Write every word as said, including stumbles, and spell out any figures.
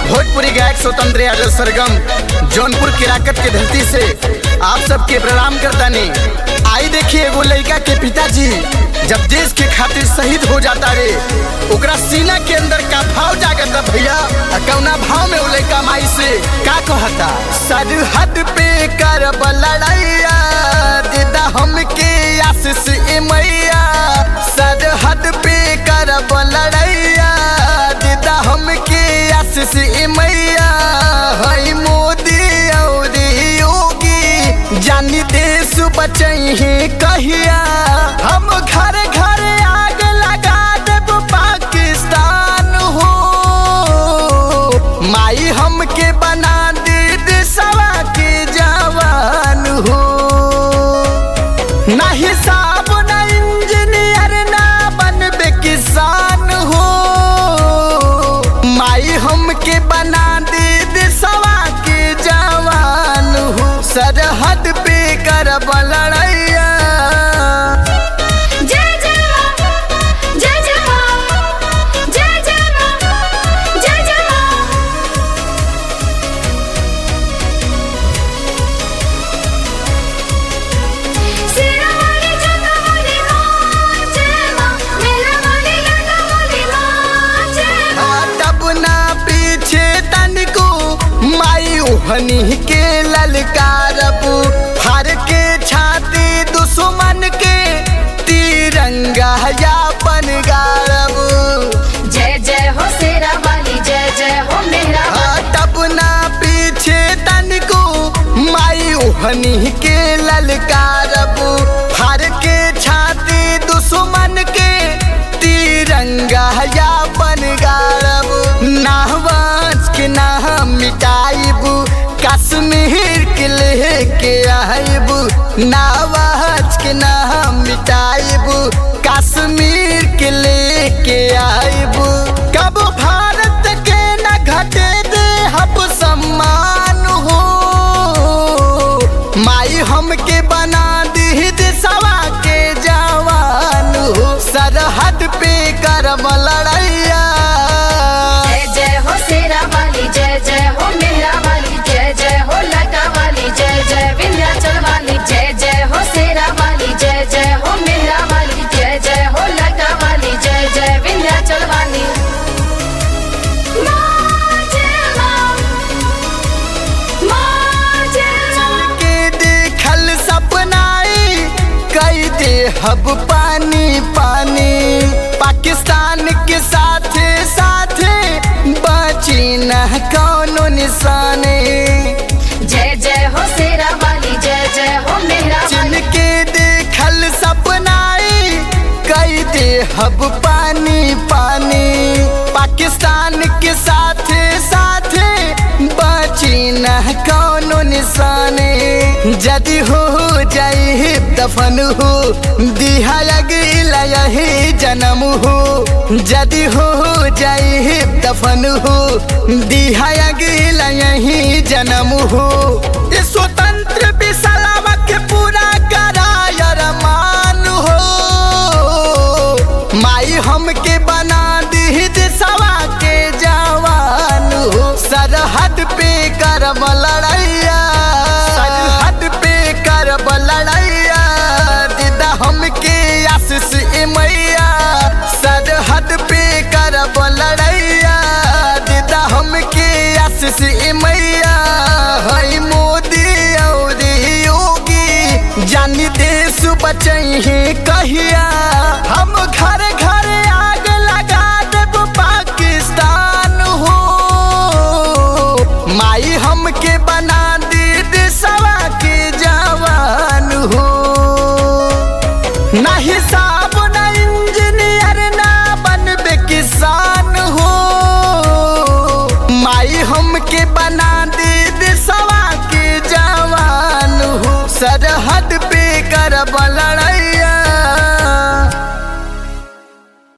भोजपुरी गायक स्वतंत्र यादव सरगम जौनपुर किराकत के धरती से आप सबके प्रणाम करता ने। आई देखिए एगो लड़का के पिताजी जब देश के खातिर शहीद हो जाता रे, ओकरा सीना के अंदर का भाव जागता भैया। कौना भाव में वो लड़का माई से का कहता, सरहद पे करब लड़ैया दीदा हमके आशीष ए मैया, सरहद पे करब लड़ैया दीदा हमके आशीष ए मैया। हई मोदी और योगी जानी देश बचही कहिया, हम घर घर आग लगा देब पाकिस्तान हो। माई हमके बना दे देशवा के जवान हो, ना हिसाब ना इंजीनियर ना बनबे किसान हो। माई हमके बना दे देशवा के जवान हो, सरहद पे करब लड़ैया। हनी के ललकारब हर के छाती दुश्मन के तिरंगा यापन गारब। जय जय हो शेरा वाली, जय जय हो मेहरा वाली। तब ना पीछे तनिको माई हनी के ललकारब हर के छाती दुश्मन के तिरंगा यापन गारब। नाहवाज के नाम मिटाइबू कश्मीर के लेके आइबू, नावाज के नाम मिटाइबू कश्मीर के लेके आइबू। कब भारत के न घटे दे हब सम्मान हो, माई हमके बना दी देशवा के जवान हो, सरहद पे करब लड़ैया। जय जय हो शेरा वाली, जय जय हो मेहरा वाली, जय जय हो लटा वाली, जय जय विंध्याचल वाली, जय जय हो शेरा वाली, जय जय हो मेहरा वाली, जय जय हो लटा वाली, जय जय विंध्याचल वाली। के देखल सपनाई कई दे हब पानी पानी, पाकिस्तान के साथे साथे बची न कौनो निशाने। जय जय हो शेरा वाली, जय जय हो मेहरा वाली। जिनके देखल सपनाई कई दे हब पानी पानी, पाकिस्तान के साथे साथे बची न कौनो निशाने। जदि हो जाई दफन हो दिहा अगला यही जन्म हो, जदि हो जाई दफन हो दिहा अगला यही जन्म हो। इस स्वतंत्र विसलाम के पूरा कराय अरमान हो, माई हमके बना दी देशवा के जवान हो, सरहद पे करब लड़ैया, सरहद पे करब लड़ैया दीदा हमके आशीष ए मैया, सरहद पे करब लड़ैया दीदा हमके आशीष ए मैया। हई मोदी और योगी जानी देश बचही कहिया, हम घर घर आग लगा देब पाकिस्तान हो। माई हमके बना दी देशवा के जवान हो, ना हिसाब ना इंजीनियर ना बनबे किसान हो। माई हमके बना